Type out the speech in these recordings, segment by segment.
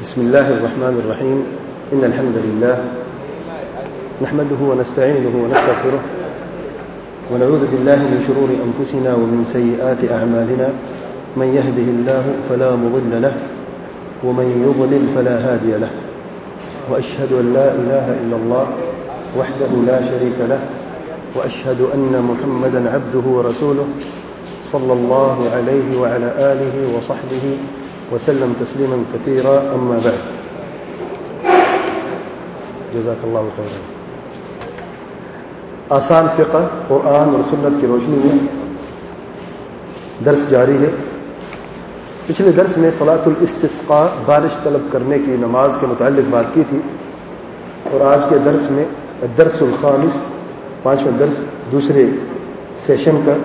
بسم الله الرحمن الرحيم. إن الحمد لله نحمده ونستعينه ونستغفره ونعوذ بالله من شرور أنفسنا ومن سيئات أعمالنا. من يهده الله فلا مضل له ومن يضلل فلا هادي له. وأشهد أن لا إله إلا الله وحده لا شريك له وأشهد أن محمدا عبده ورسوله صلى الله عليه وعلى آله وصحبه وسلم تسليما كثيرا. أما بعد. جزاک اللہ خیرا. آسان فقہ قرآن اور سنت کی روشنی میں درس جاری ہے. پچھلے درس میں صلاۃ الاستسقاء بارش طلب کرنے کی نماز کے متعلق بات کی تھی، اور آج کے درس میں الدرس الخامس، پانچواں درس دوسرے سیشن کا،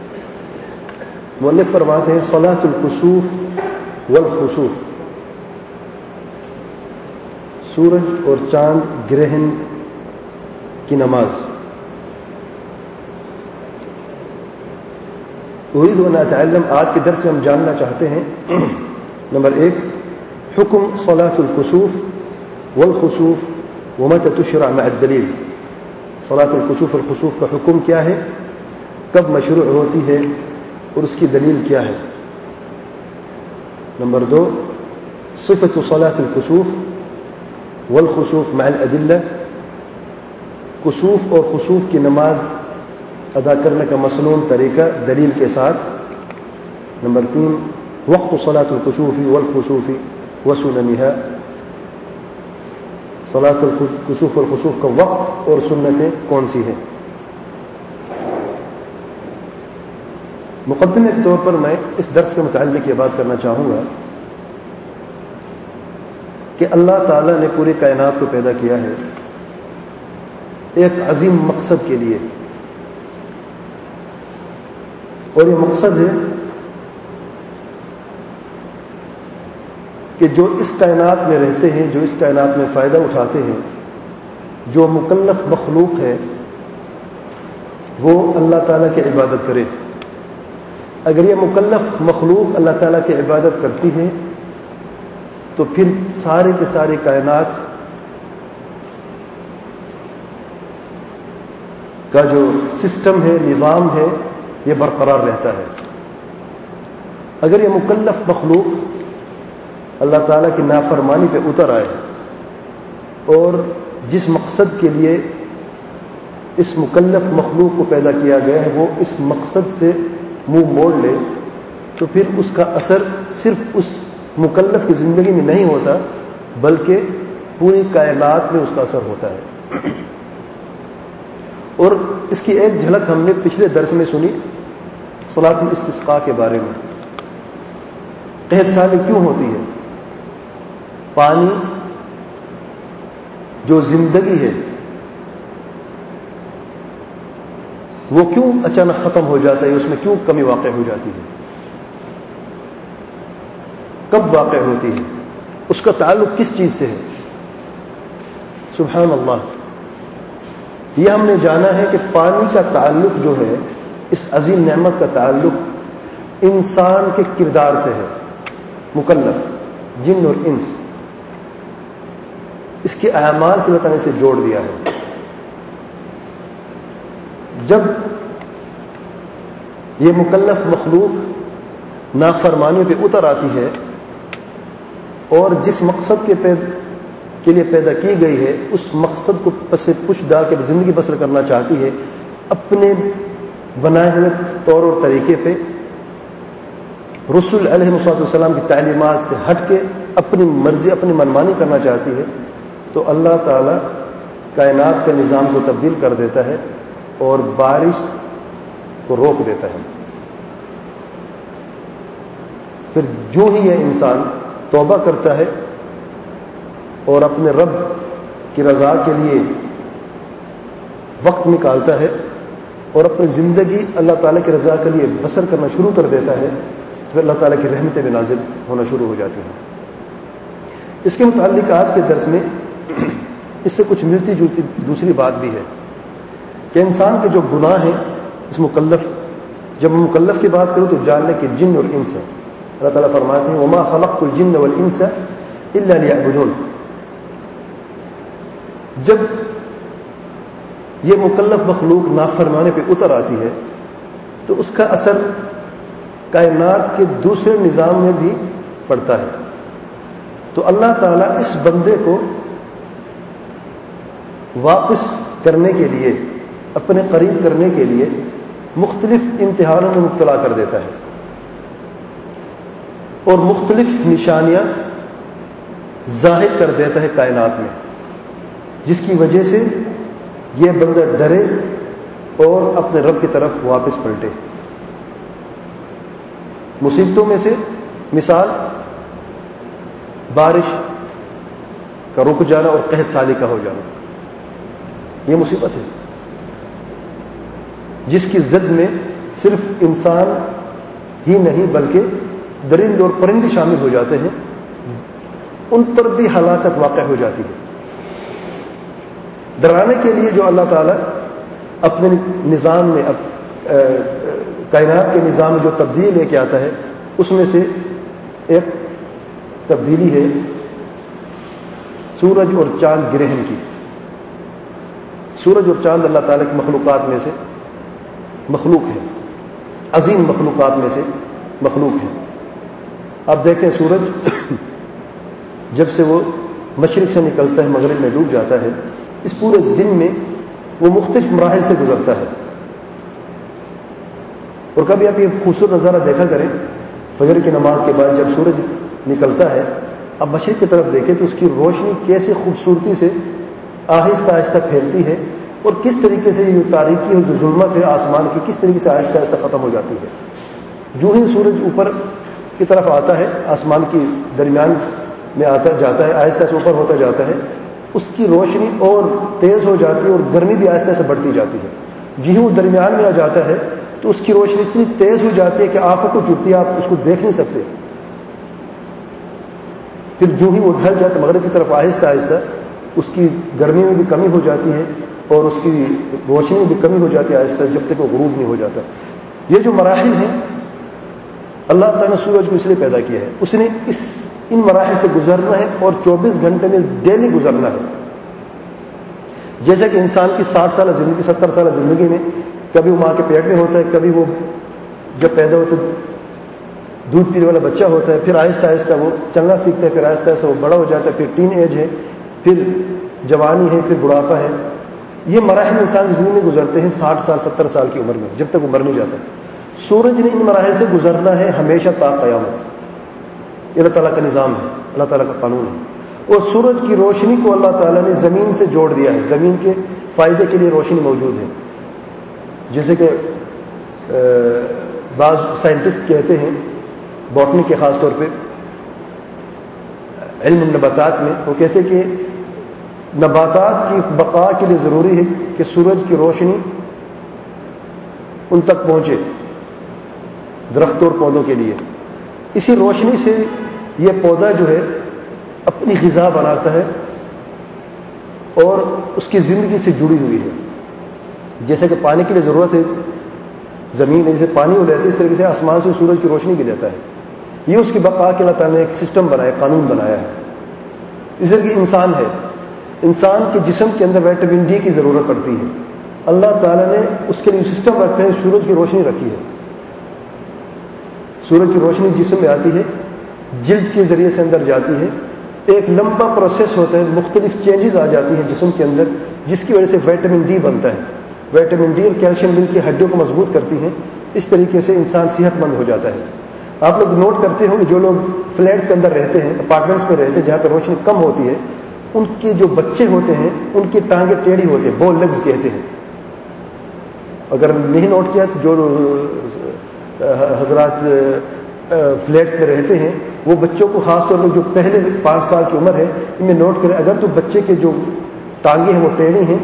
مؤلف فرماتے ہیں صلاۃ الکسوف والخسوف، سورج اور چاند گرہن کی نماز. اريد ان اتعلم، آج کے درس میں ہم جاننا چاہتے ہیں نمبر 1 حکم صلاۃ الکسوف والخسوف ومتى تشرع مع الدلیل. صلاۃ الکسوف والخسوف کا حکم کیا ہے، کب مشروع ہوتی ہے اور اس کی دلیل کیا ہے. نمبر 2 صفت صلاۃ الکسوف والخسوف مع الادلہ، کسوف اور خسوف کی نماز ادا کرنے کا مسنون طریقہ دلیل کے ساتھ. نمبر 3 وقت صلاۃ الکسوف والخسوف وسننها، صلاۃ الکسوف والخسوف کا وقت اور سنتیں کون سی ہیں. مقدمے کے طور پر میں اس درس کے متعلق یہ بات کرنا چاہوں گا کہ اللہ تعالیٰ نے پوری کائنات کو پیدا کیا ہے ایک عظیم مقصد کے لیے، اور یہ مقصد ہے کہ جو اس کائنات میں رہتے ہیں، جو اس کائنات میں فائدہ اٹھاتے ہیں، جو مکلف مخلوق ہے، وہ اللہ تعالیٰ کی عبادت کرے. اگر یہ مکلف مخلوق اللہ تعالیٰ کی عبادت کرتی ہے تو پھر سارے کے ساری کائنات کا جو سسٹم ہے، نظام ہے، یہ برقرار رہتا ہے. اگر یہ مکلف مخلوق اللہ تعالیٰ کی نافرمانی پہ اتر آئے اور جس مقصد کے لیے اس مکلف مخلوق کو پیدا کیا گیا ہے وہ اس مقصد سے منہ موڑ لے، تو پھر اس کا اثر صرف اس مکلف کی زندگی میں نہیں ہوتا بلکہ پوری کائنات میں اس کا اثر ہوتا ہے. اور اس کی ایک جھلک ہم نے پچھلے درس میں سنی صلاۃ الاستسقاء کے بارے میں. قحط سالی کیوں ہوتی ہے؟ پانی جو زندگی ہے وہ کیوں اچانک ختم ہو جاتا ہے، اس میں کیوں کمی واقع ہو جاتی ہے، کب واقع ہوتی ہے، اس کا تعلق کس چیز سے ہے؟ سبحان اللہ. یہ ہم نے جانا ہے کہ پانی کا تعلق جو ہے، اس عظیم نعمت کا تعلق انسان کے کردار سے ہے. مکلف جن اور انس، اس کے اعمال سے اللہ تعالیٰ نے اسے جوڑ دیا ہے. جب یہ مکلف مخلوق نافرمانی پہ اتر آتی ہے اور جس مقصد کے لیے پیدا کی گئی ہے اس مقصد کو پس پش ڈال کے زندگی بسر کرنا چاہتی ہے، اپنے بنائے ہوئے طور اور طریقے پہ رسول علیہ السلام کی تعلیمات سے ہٹ کے اپنی مرضی، اپنی منمانی کرنا چاہتی ہے، تو اللہ تعالی کائنات کے نظام کو تبدیل کر دیتا ہے اور بارش کو روک دیتا ہے. پھر جو ہی یہ انسان توبہ کرتا ہے اور اپنے رب کی رضا کے لیے وقت نکالتا ہے اور اپنی زندگی اللہ تعالیٰ کی رضا کے لیے بسر کرنا شروع کر دیتا ہے، تو اللہ تعالیٰ کی رحمتیں بھی نازل ہونا شروع ہو جاتی ہیں. اس کے متعلق آج کے درس میں اس سے کچھ ملتی جلتی دوسری بات بھی ہے کہ انسان کے جو گناہ ہیں، اس مکلف، جب میں مکلف کی بات کروں تو جاننے کہ جن اور انس ہے. اللہ تعالیٰ فرماتے ہیں وما خلقت الجن والانس الا لیعبدون. جب یہ مکلف مخلوق نافرمانے پہ اتر آتی ہے تو اس کا اثر کائنات کے دوسرے نظام میں بھی پڑتا ہے. تو اللہ تعالیٰ اس بندے کو واپس کرنے کے لیے، اپنے قریب کرنے کے لیے مختلف امتحانوں میں مبتلا کر دیتا ہے اور مختلف نشانیاں ظاہر کر دیتا ہے کائنات میں، جس کی وجہ سے یہ بندہ ڈرے اور اپنے رب کی طرف واپس پلٹے. مصیبتوں میں سے مثال بارش کا رک جانا اور قحط سالی کا ہو جانا، یہ مصیبت ہے جس کی زد میں صرف انسان ہی نہیں بلکہ درند اور پرندے شامل ہو جاتے ہیں، ان پر بھی ہلاکت واقع ہو جاتی ہے. ڈرانے کے لیے جو اللہ تعالیٰ اپنے نظام میں کائنات کے نظام میں جو تبدیلی لے کے آتا ہے، اس میں سے ایک تبدیلی ہے سورج اور چاند گرہن کی. سورج اور چاند اللہ تعالیٰ کی مخلوقات میں سے مخلوق ہے، عظیم مخلوقات میں سے مخلوق ہے. آپ دیکھیں سورج جب سے وہ مشرق سے نکلتا ہے مغرب میں ڈوب جاتا ہے، اس پورے دن میں وہ مختلف مراحل سے گزرتا ہے. اور کبھی آپ یہ خوبصورت نظارہ دیکھا کریں فجر کی نماز کے بعد جب سورج نکلتا ہے، اب مشرق کی طرف دیکھیں تو اس کی روشنی کیسے خوبصورتی سے آہستہ آہستہ پھیلتی ہے اور کس طریقے سے یہ تاریکی اور جو ظلمت ہے آسمان کی کس طریقے سے آہستہ آہستہ ختم ہو جاتی ہے. جو ہی سورج اوپر کی طرف آتا ہے، آسمان کی درمیان میں آتا جاتا ہے، آہستہ سے اوپر ہوتا جاتا ہے، اس کی روشنی اور تیز ہو جاتی ہے اور گرمی بھی آہستہ سے بڑھتی جاتی ہے. جی وہ درمیان میں آ جاتا ہے تو اس کی روشنی اتنی تیز ہو جاتی ہے کہ آنکھوں کو چبھتی ہے، آپ اس کو دیکھ نہیں سکتے. پھر جو ہی وہ ڈھل جاتا ہے مغرب کی طرف آہستہ آہستہ اس کی گرمی میں بھی کمی ہو جاتی ہے اور اس کی روشنی میں بھی کمی ہو جاتی ہے آہستہ، جب تک وہ غروب نہیں ہو جاتا. یہ جو مراحل ہیں اللہ تعالیٰ نے سورج کو اس لیے پیدا کیا ہے، اس نے ان مراحل سے گزرنا ہے اور 24 گھنٹے میں ڈیلی گزرنا ہے. جیسا کہ انسان کی 60 سالہ زندگی 70 سالہ زندگی میں کبھی وہ ماں کے پیٹ میں ہوتا ہے، کبھی وہ جب پیدا ہوتا ہے دودھ پینے والا بچہ ہوتا ہے، پھر آہستہ آہستہ وہ چلنا سیکھتا ہے، پھر آہستہ آہستہ وہ بڑا ہو جاتا ہے، پھر ٹین ایج ہے، پھر جوانی ہے، پھر بڑھاپا ہے. یہ مراحل انسان کی زندگی میں گزرتے ہیں 60 سال 70 سال کی عمر میں، جب تک وہ مر نہیں جاتا. سورج نے ان مراحل سے گزرنا ہے ہمیشہ تا قیامت. یہ اللہ تعالیٰ کا نظام ہے، اللہ تعالیٰ کا قانون ہے. اور سورج کی روشنی کو اللہ تعالیٰ نے زمین سے جوڑ دیا ہے، زمین کے فائدے کے لیے روشنی موجود ہے. جیسے کہ بعض سائنٹسٹ کہتے ہیں، باٹنی کے خاص طور پہ علم النباتات میں، وہ کہتے ہیں کہ نباتات کی بقا کے لیے ضروری ہے کہ سورج کی روشنی ان تک پہنچے، درختوں اور پودوں کے لیے. اسی روشنی سے یہ پودا جو ہے اپنی غذا بناتا ہے اور اس کی زندگی سے جڑی ہوئی ہے. جیسے کہ پانی کے لیے ضرورت ہے زمین ہے، جیسے پانی وہ لیتے اس طریقے سے آسمان سے سورج کی روشنی بھی لیتا ہے. یہ اس کی بقا کے اللہ تعالیٰ نے ایک سسٹم بنایا، قانون بنایا ہے. اس طرح کہ انسان ہے، انسان کے جسم کے اندر وٹامن ڈی کی ضرورت پڑتی ہے. اللہ تعالیٰ نے اس کے لیے سسٹم رکھا ہے، سورج کی روشنی رکھی ہے. سورج کی روشنی جسم میں آتی ہے، جلد کے ذریعے سے اندر جاتی ہے، ایک لمبا پروسیس ہوتا ہے، مختلف چینجز آ جاتی ہیں جسم کے اندر، جس کی وجہ سے وٹامن ڈی بنتا ہے. وٹامن ڈی اور کیلشیم مل کے ہڈیوں کو مضبوط کرتی ہیں. اس طریقے سے انسان صحت مند ہو جاتا ہے. آپ لوگ نوٹ کرتے ہوں کہ جو لوگ فلیٹس کے اندر رہتے ہیں، اپارٹمنٹس میں رہتے ہیں جہاں پہ روشنی کم ہوتی ہے، ان کے جو بچے ہوتے ہیں ان کی ٹانگیں ٹیڑھی ہوتی ہیں، بو لیگز کہتے ہیں. اگر نہیں نوٹ کیا تو جو حضرات فلیٹس میں رہتے ہیں وہ بچوں کو خاص طور پر جو پہلے 5 سال کی عمر ہے ان میں نوٹ کریں، اگر تو بچے کے جو ٹانگیں ہیں وہ ٹیڑھی ہیں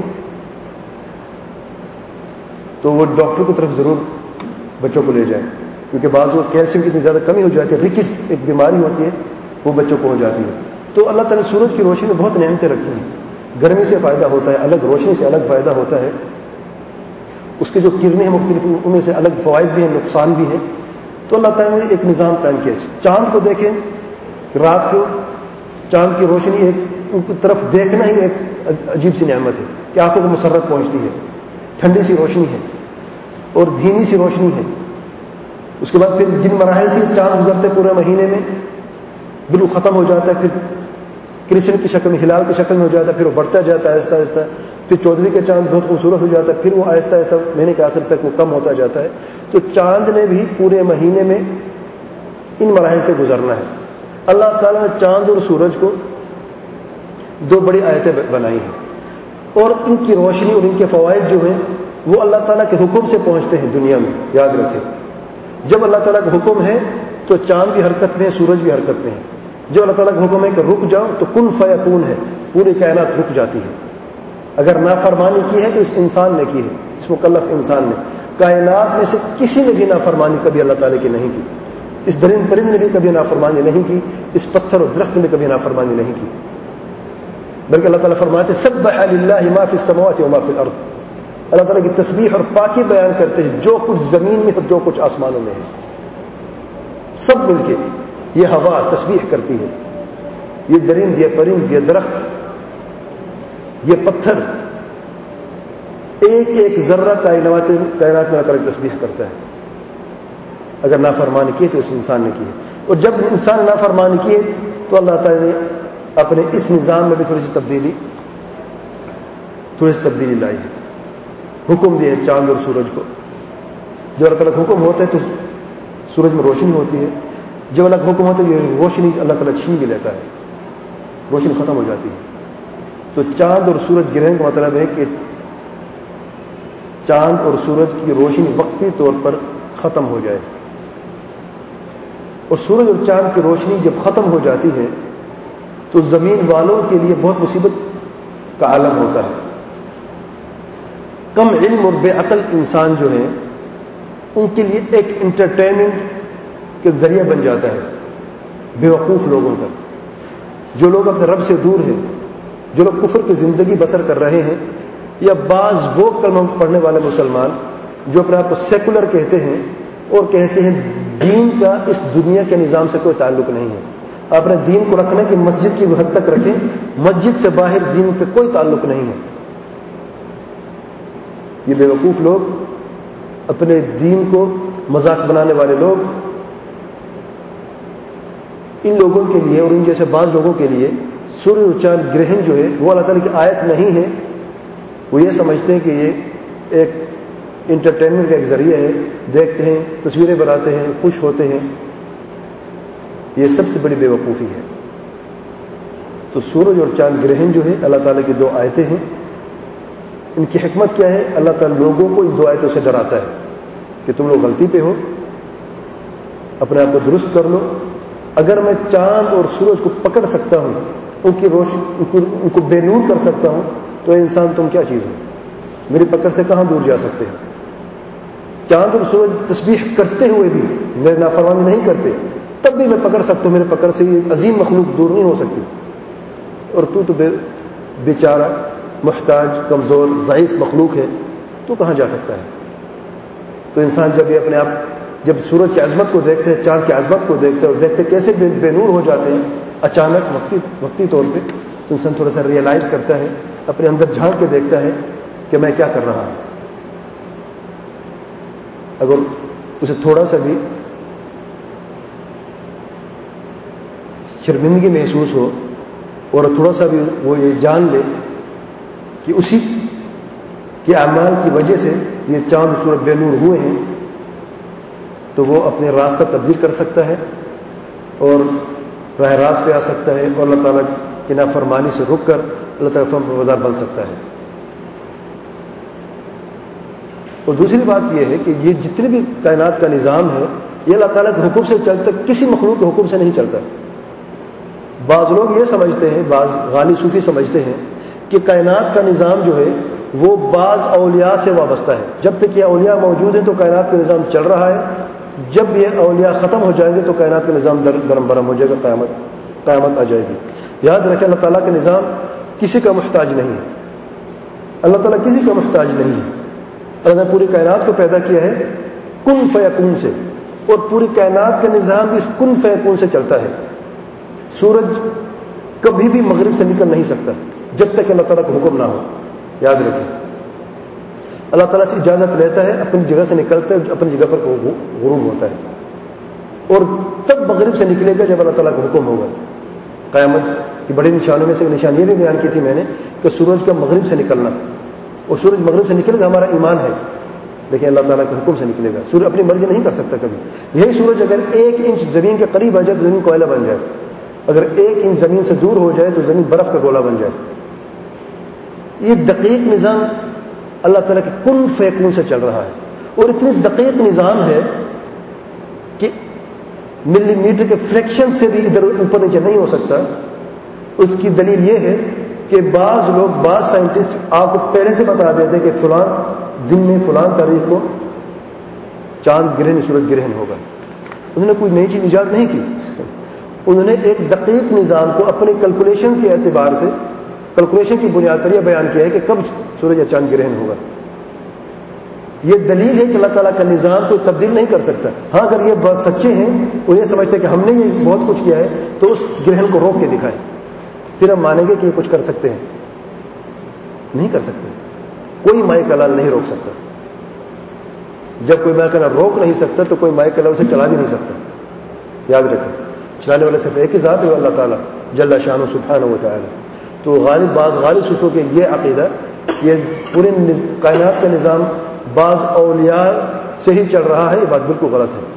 تو وہ ڈاکٹر کی طرف ضرور بچوں کو لے جائیں، کیونکہ بعض وہ کیلشیم کی اتنی زیادہ کمی ہو جاتی ہے، ریکٹس ایک بیماری ہوتی ہے وہ بچوں کو ہو جاتی ہے. تو اللہ تعالیٰ نے سورج کی روشنی میں بہت نعمتیں رکھی ہیں. گرمی سے فائدہ ہوتا ہے الگ، روشنی سے الگ فائدہ ہوتا ہے. اس کے جو کرنیں ہیں مختلف، ان میں سے الگ فوائد بھی ہیں، نقصان بھی ہیں. تو اللہ تعالیٰ نے ایک نظام قائم کیا. چاند کو دیکھیں، رات کو چاند کی روشنی ان کی طرف دیکھنا ہی ایک عجیب سی نعمت ہے کہ آنکھوں کو مسرت پہنچتی ہے. ٹھنڈی سی روشنی ہے اور دھیمی سی روشنی ہے. اس کے بعد پھر جن مراحل سے چاند گزرتے پورے مہینے میں بالکل ختم ہو جاتا ہے, پھر کرسن کی شکل میں, ہلال کی شکل میں ہو جاتا ہے, پھر وہ بڑھتا جاتا ہے آہستہ آہستہ, پھر 14ویں کا چاند بہت خوبصورت ہو جاتا ہے, پھر وہ آہستہ آہستہ مہینے کے آخر تک وہ کم ہوتا جاتا ہے. تو چاند نے بھی پورے مہینے میں ان مراحل سے گزرنا ہے. اللہ تعالیٰ نے چاند اور سورج کو 2 بڑی آیتیں بنائی ہیں اور ان کی روشنی اور ان کے فوائد جو ہیں وہ اللہ تعالیٰ کے حکم سے پہنچتے ہیں دنیا میں. یاد رکھیں, جب اللہ تعالیٰ کا حکم ہے تو چاند بھی حرکت میں ہے, سورج بھی حرکت میں ہے. جو اللہ تعالیٰ کا حکم ہے کہ رک جاؤ تو کن فیکون ہے, پوری کائنات رک جاتی ہے. اگر نافرمانی کی ہے تو اس انسان نے کی ہے, اس مکلف انسان نے. کائنات میں سے کسی نے بھی نافرمانی کبھی اللہ تعالیٰ کی نہیں کی. اس درند پرند نے بھی کبھی نافرمانی نہیں کی, اس پتھر اور درخت نے کبھی نافرمانی نہیں کی, بلکہ اللہ تعالیٰ فرماتے سبح للہ ما فی السماوات و ما فی الارض. اللہ تعالیٰ کی تسبیح اور پاکی بیان کرتے ہیں جو کچھ زمین میں اور جو کچھ آسمانوں میں ہے, سب مل کے. یہ ہوا تسبیح کرتی ہے, یہ درند, یہ پرند, یہ درخت, یہ پتھر, ایک ایک ذرہ کائنات میں اللہ تعالیٰ کی تسبیح کرتا ہے. اگر نافرمانی کی تو اس انسان نے کی ہے. اور جب انسان نافرمانی کیے تو اللہ تعالیٰ نے اپنے اس نظام میں بھی تھوڑی سی تبدیلی لائی ہے. حکم دیا ہے چاند اور سورج کو. جب اللہ تعالیٰ کا حکم ہوتا ہے تو سورج میں روشنی ہوتی ہے, جب اللہ کا حکم ہوتا ہے یہ روشنی اللہ تعالیٰ چھین بھی لیتا ہے, روشنی ختم ہو جاتی ہے. تو چاند اور سورج گرہن کا مطلب ہے کہ چاند اور سورج کی روشنی وقتی طور پر ختم ہو جائے, اور سورج اور چاند کی روشنی جب ختم ہو جاتی ہے تو زمین والوں کے لیے بہت مصیبت کا عالم ہوتا ہے. کم علم اور بے عقل انسان جو ہیں ان کے لیے ایک انٹرٹینمنٹ کے ذریعہ بن جاتا ہے بے وقوف لوگوں کا. جو لوگ اپنے رب سے دور ہیں, جو لوگ کفر کی زندگی بسر کر رہے ہیں, یا بعض وہ کلمہ پڑھنے والے مسلمان جو اپنے آپ کو سیکولر کہتے ہیں اور کہتے ہیں دین کا اس دنیا کے نظام سے کوئی تعلق نہیں ہے, اپنے دین کو رکھنا کہ مسجد کی حد تک رکھیں, مسجد سے باہر دین پہ کوئی تعلق نہیں ہے. یہ بے وقوف لوگ, اپنے دین کو مذاق بنانے والے لوگ, ان لوگوں کے لیے اور ان جیسے بعض لوگوں کے لیے سورج اور چاند گرہن جو ہے وہ اللہ تعالیٰ کی آیت نہیں ہے. وہ یہ سمجھتے ہیں کہ یہ ایک انٹرٹینمنٹ کا ایک ذریعہ ہے, دیکھتے ہیں, تصویریں بناتے ہیں, خوش ہوتے ہیں. یہ سب سے بڑی بے وقوفی ہے. تو سورج اور چاند گرہن جو ہے اللہ تعالیٰ کی 2 آیتیں ہیں. ان کی حکمت کیا ہے؟ اللہ تعالیٰ لوگوں کو ان 2 آیتوں سے ڈراتا ہے کہ تم لوگ غلطی پہ ہو, اپنے آپ کو درست کر لو. اگر میں چاند اور سورج کو پکڑ سکتا ہوں, ان کی روشنی ان کو بے نور کر سکتا ہوں, تو اے انسان تم کیا چیز ہو, میری پکڑ سے کہاں دور جا سکتے ہیں. چاند اور سورج تسبیح کرتے ہوئے بھی میرے نافرمانی نہیں کرتے, تب بھی میں پکڑ سکتا ہوں, میرے پکڑ سے یہ عظیم مخلوق دور نہیں ہو سکتی. اور تو بیچارہ, محتاج, کمزور, ضعیف مخلوق ہے, تو کہاں جا سکتا ہے. تو انسان جب یہ اپنے آپ جب سورج کی عظمت کو دیکھتے ہیں, چاند کی عظمت کو دیکھتے ہیں اور دیکھتے کیسے بے نور ہو جاتے ہیں اچانک وقتی طور پہ, تو انسان تھوڑا سا ریئلائز کرتا ہے, اپنے اندر جھانک کے دیکھتا ہے کہ میں کیا کر رہا ہوں. اگر اسے تھوڑا سا بھی شرمندگی محسوس ہو اور تھوڑا سا بھی وہ یہ جان لے کہ اسی کے اعمال کی وجہ سے یہ چاند سورج بے نور ہوئے ہیں, تو وہ اپنے راستہ تبدیل کر سکتا ہے اور راہ راست پہ آ سکتا ہے, اور اللہ تعالیٰ کی نافرمانی سے رک کر اللہ تعالیٰ کا فرمانبردار بن سکتا ہے. اور دوسری بات یہ ہے کہ یہ جتنے بھی کائنات کا نظام ہے یہ اللہ تعالیٰ کے حکم سے چلتا, کسی مخلوق کے حکم سے نہیں چلتا. بعض لوگ یہ سمجھتے ہیں, بعض غالی صوفی سمجھتے ہیں کہ کائنات کا نظام جو ہے وہ بعض اولیاء سے وابستہ ہے. جب تک یہ اولیاء موجود ہیں تو کائنات کا نظام چل رہا ہے, جب یہ اولیاء ختم ہو جائیں گے تو کائنات کا نظام درم برہم ہو جائے گا, قیامت آ جائے گی. یاد رکھیں اللہ تعالیٰ کا نظام کسی کا محتاج نہیں ہے. اللہ تعالیٰ کسی کا محتاج نہیں ہے. اللہ نے پوری کائنات کو پیدا کیا ہے کن فیکون سے, اور پوری کائنات کا نظام بھی اس کن فیکون سے چلتا ہے. سورج کبھی بھی مغرب سے نکل نہیں سکتا جب تک اللہ تعالیٰ کا حکم نہ ہو. یاد رکھیں, اللہ تعالیٰ سے اجازت لیتا ہے, اپنی جگہ سے نکلتا ہے, اپنی جگہ پر غروب ہوتا ہے, اور تب مغرب سے نکلے گا جب اللہ تعالیٰ کا حکم ہوگا. قیامت کی بڑی نشانیوں میں سے نشانی یہ بھی بیان کی تھی میں نے کہ سورج کا مغرب سے نکلنا, اور سورج مغرب سے نکلے گا ہمارا ایمان ہے, لیکن اللہ تعالیٰ کے حکم سے نکلے گا. سورج اپنی مرضی نہیں کر سکتا کبھی. یہی سورج اگر 1 انچ زمین کے قریب آ جائے تو زمین کوئلہ بن جائے, اگر 1 انچ زمین سے دور ہو جائے تو زمین برف کا گولا بن جائے. یہ دقیق نظام اللہ تعالیٰ کے کن فیکون سے چل رہا ہے, اور اتنی دقیق نظام ہے کہ ملی میٹر کے فریکشن سے بھی ادھر اوپر نیچے نہیں ہو سکتا. اس کی دلیل یہ ہے کہ بعض لوگ, بعض سائنٹسٹ آپ کو پہلے سے بتا دیتے کہ فلاں دن میں فلاں تاریخ کو چاند گرہن, سورج گرہن ہوگا. انہوں نے کوئی نئی چیز ایجاد نہیں کی, انہوں نے ایک دقیق نظام کو اپنے کیلکولیشن کے اعتبار سے, کیلکولیشن کی بنیاد پر یہ بیان کیا ہے کہ کب سورج یا چاند گرہن ہوگا. یہ دلیل ہے کہ اللہ تعالیٰ کا نظام کوئی تبدیل نہیں کر سکتا. ہاں اگر یہ بات سچے ہیں اور یہ سمجھتے ہیں کہ ہم نے یہ بہت کچھ کیا ہے تو اس گرہن کو روک کے دکھائیں, پھر ہم مانیں گے کہ یہ کچھ کر سکتے ہیں. نہیں کر سکتے, کوئی مائع کلال نہیں روک سکتا. جب کوئی مائع کلال روک نہیں سکتا تو کوئی مائع کلال اسے چلا بھی نہیں سکتا. یاد رکھیں, چلانے والے صرف ایک ہی ذات ہے, اللہ تعالیٰ جل شانہ سبحانہ و تعالی. تو بعض غالب صوفیوں کے یہ عقیدہ, یہ پورے کائنات کا نظام بعض اولیاء سے ہی چل رہا ہے, یہ بات بالکل غلط ہے.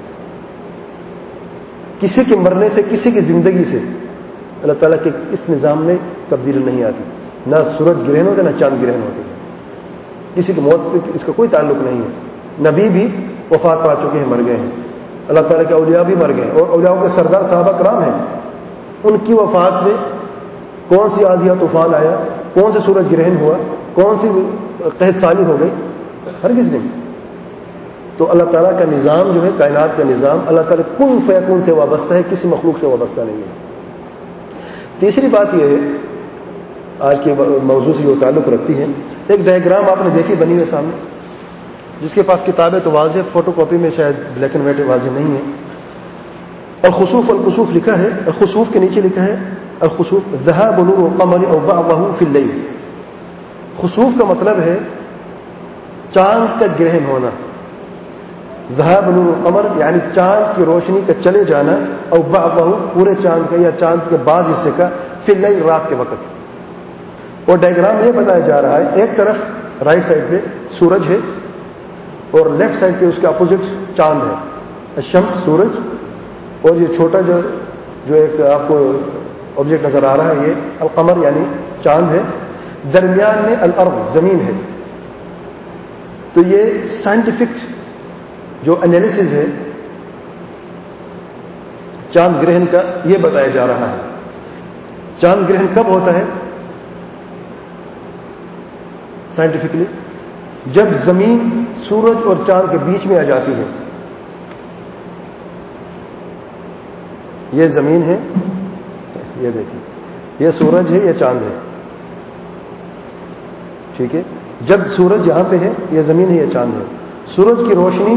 کسی کے مرنے سے, کسی کی زندگی سے اللہ تعالیٰ کے اس نظام میں تبدیلی نہیں آتی. نہ سورج گرہن ہوتا, نہ چاند گرہن ہوتے. کسی کی موت سے اس کا کوئی تعلق نہیں ہے. نبی بھی وفات پا چکے ہیں, مر گئے ہیں. اللہ تعالیٰ کے اولیاء بھی مر گئے, اور اولیاء کے سردار صحابہ کرام ہیں. ان کی وفات میں کون سی آذیہ طوفان آیا, کون سے سورج گرہن ہوا, کون سی قحط سالی ہو گئی, ہرگز نہیں. تو اللہ تعالیٰ کا نظام جو ہے, کائنات کا نظام, اللہ تعالیٰ کن فیکون سے وابستہ ہے, کسی مخلوق سے وابستہ نہیں ہے. تیسری بات یہ ہے, آج کے موضوع سے جو تعلق رکھتی ہے, ایک ڈائیگرام آپ نے دیکھی بنی ہوئے سامنے, جس کے پاس کتاب ہے تو واضح, فوٹو کاپی میں شاید بلیک اینڈ وائٹ واضح نہیں ہے. الخسوف الکسوف لکھا ہے, الخسوف کے نیچے لکھا ہے الخسوف ذهاب نور القمر او بعضه في الليل. خسوف کا مطلب ہے چاند کا گرہن ہونا. ذهاب نور القمر یعنی چاند کی روشنی کا چلے جانا, او بعضه پورے چاند کا یا چاند کے بعض حصے کا, فی الليل رات کے وقت. اور ڈائیگرام یہ بتایا جا رہا ہے, ایک طرف رائٹ سائڈ پہ سورج ہے, اور لیفٹ سائڈ پہ اس کے اپوزٹ چاند ہے. الشمس سورج, اور یہ چھوٹا جو ایک آپ کو آبجیکٹ نظر آ رہا ہے یہ القمر یعنی چاند ہے. درمیان میں الارض زمین ہے. تو یہ سائنٹیفک جو انالیسز ہے چاند گرہن کا, یہ بتایا جا رہا ہے. چاند گرہن کب ہوتا ہے سائنٹیفکلی؟ جب زمین سورج اور چاند کے بیچ میں آ جاتی ہے. یہ زمین ہے, یہ دیکھیں, یہ سورج ہے, یہ چاند ہے. ٹھیک ہے, جب سورج یہاں پہ ہے, یہ زمین ہے, یہ چاند ہے. سورج کی روشنی